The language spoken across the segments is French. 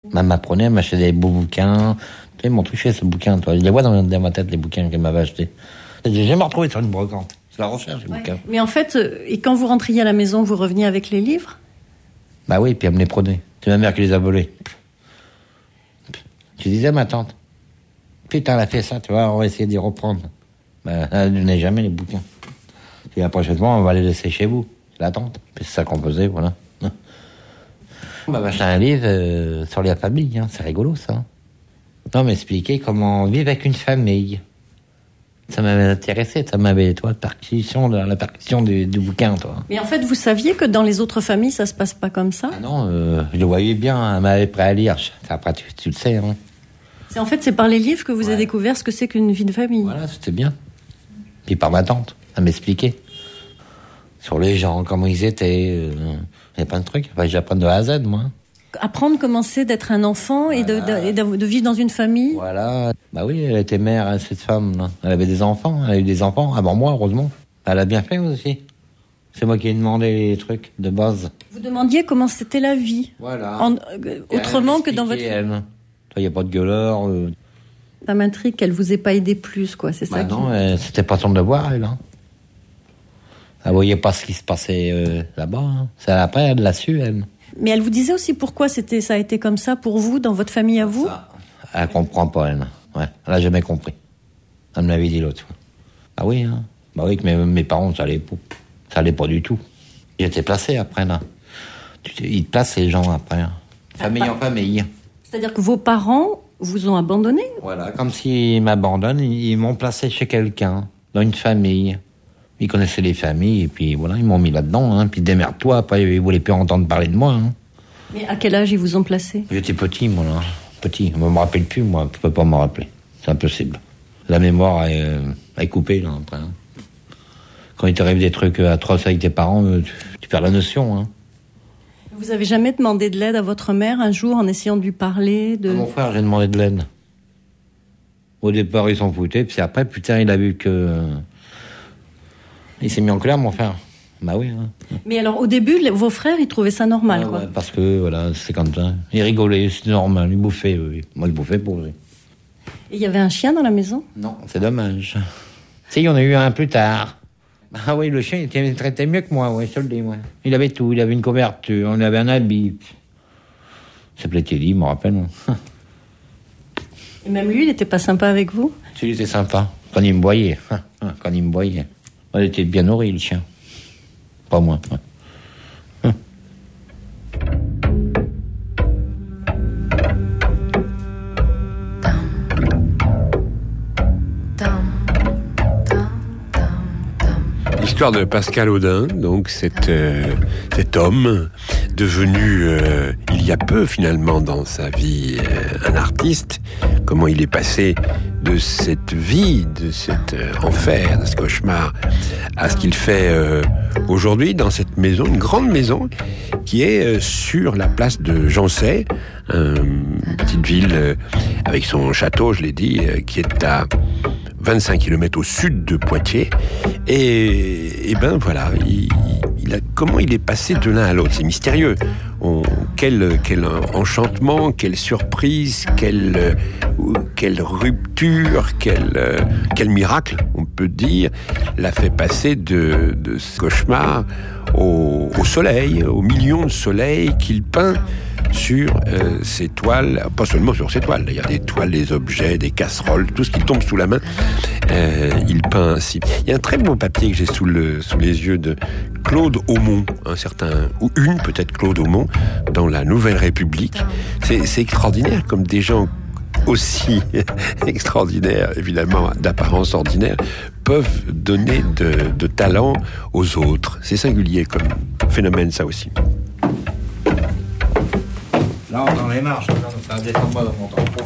Elle m'apprenait, elle m'achetait des beaux bouquins. Tu sais, ils m'ont touché ce bouquin, toi. Je les vois dans ma tête, les bouquins qu'elle m'avait achetés. J'ai jamais retrouvé sur une brocante. C'est la recherche, les bouquins. Mais en fait, et quand vous rentriez à la maison, vous reveniez avec les livres ? Bah oui, puis elle me les prenait. C'est ma mère qui les a volés. Je disais à ma tante, putain, elle a fait ça, tu vois, on va essayer d'y reprendre. Bah, elle ne donnait jamais les bouquins. Et la prochaine fois, on va les laisser chez vous. C'est la tante. Puis c'est ça qu'on faisait, voilà. On m'a acheté un livre sur la famille, hein. C'est rigolo, ça. On m'expliquait comment vivre avec une famille. Ça m'avait intéressé, ça m'avait, toi, la percussion du bouquin, toi. Mais en fait, vous saviez que dans les autres familles, ça se passe pas comme ça ? Ah non, je le voyais bien, elle m'avait prêt à lire. Après, tu le sais, hein. C'est par les livres que vous avez découvert ce que c'est qu'une vie de famille. Voilà, c'était bien. Puis par ma tante, elle m'expliquait. Sur les gens, comment ils étaient. Il y a plein de trucs. Enfin, j'apprends de A à Z, moi. Apprendre comment c'est d'être un enfant, voilà. et de vivre dans une famille. Voilà. Bah oui, elle était mère, hein, cette femme, là. Elle avait des enfants. Elle a eu des enfants avant moi, heureusement. Elle a bien fait aussi. C'est moi qui ai demandé les trucs de base. Vous demandiez comment c'était la vie. Voilà. Autrement que dans votre... Il n'y a pas de gueuleur. Ça m'intrigue qu'elle vous ait pas aidé plus, quoi. C'est ça. Non, c'était pas son devoir, elle. Hein. Elle voyait pas ce qui se passait là-bas. Hein. C'est après, elle l'a su, elle. Mais elle vous disait aussi pourquoi ça a été comme ça pour vous, dans votre famille à vous ? Elle comprend pas, elle. Ouais, elle a jamais compris. Elle me l'avait dit l'autre fois. Ah oui, hein. Bah oui, que mes parents, ça allait pas du tout. Ils étaient placés après, là. Ils te placent les gens après. Hein. Famille en famille. C'est-à-dire que vos parents vous ont abandonné ? Voilà, comme s'ils m'abandonnent, ils m'ont placé chez quelqu'un, dans une famille. Ils connaissaient les familles, et puis voilà, ils m'ont mis là-dedans, hein. Puis démerde-toi, après, ils voulaient plus entendre parler de moi. Hein. Mais à quel âge ils vous ont placé ? J'étais petit, moi, là. Petit. Je me rappelle plus, moi. Je peux pas me rappeler. C'est impossible. La mémoire est coupée, là, après. Hein. Quand il t'arrive des trucs atroces avec tes parents, tu perds la notion, hein. Vous avez jamais demandé de l'aide à votre mère un jour en essayant de lui parler de... À mon frère, j'ai demandé de l'aide. Au départ, ils s'en foutaient, puis après, putain, il a vu que... Il s'est mis en colère, mon frère. Bah oui. Hein. Mais alors, au début, vos frères, ils trouvaient ça normal, quoi. Ouais, parce que, voilà, c'est comme ça. Ils rigolaient, c'est normal, ils bouffaient, oui. Moi, je bouffais pour eux. Et il y avait un chien dans la maison ? Non, c'est dommage. Si, on a eu un plus tard. Ah oui, le chien, il traitait mieux que moi, ouais, je te le dis, ouais. Il avait tout, il avait une couverture, on avait un habit. Il s'appelait Teddy, je me rappelle. Et même lui, il était pas sympa avec vous ? Si, il était sympa, quand il me voyait. Quand il me voyait. Il était bien nourri, le chien. Pas moi, ouais. L'histoire de Pascal Audin, donc cet homme devenu il y a peu finalement dans sa vie un artiste, comment il est passé de cette vie, de cet enfer, de ce cauchemar, à ce qu'il fait aujourd'hui dans cette maison, une grande maison qui est sur la place de Jancey, une petite ville avec son château, je l'ai dit, qui est à 25 km au sud de Poitiers. Et ben voilà, comment il est passé de l'un à l'autre, c'est mystérieux. Quel enchantement, quelle surprise, quelle rupture, quel miracle, on peut dire, l'a fait passer de ce cauchemar au soleil, aux millions de soleils qu'il peint sur ces toiles, pas seulement sur ces toiles, il y a des toiles, des objets, des casseroles, tout ce qui tombe sous la main, il peint ainsi. Il y a un très beau papier que j'ai sous les yeux de Claude Aumont, peut-être Claude Aumont, dans la Nouvelle République. C'est extraordinaire, comme des gens aussi extraordinaires, évidemment d'apparence ordinaire, peuvent donner de talent aux autres. C'est singulier comme phénomène, ça aussi. Là, on est dans les marches, ça descend pas dans mon tampon.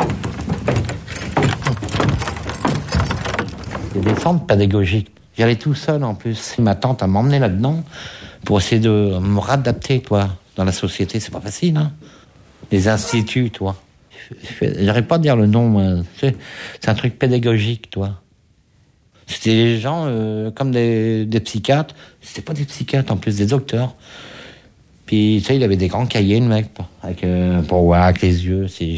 Il y a des centres pédagogiques. J'y allais tout seul, en plus. Ma tante, elle m'emmenait là-dedans pour essayer de me réadapter, toi, dans la société. C'est pas facile, hein. Les instituts, toi. J'arrive pas à dire le nom, moi. C'est un truc pédagogique, toi. C'était des gens comme des psychiatres. C'était pas des psychiatres, en plus, des docteurs. Puis, tu sais, il avait des grands cahiers, le mec, avec, pour voir avec les yeux.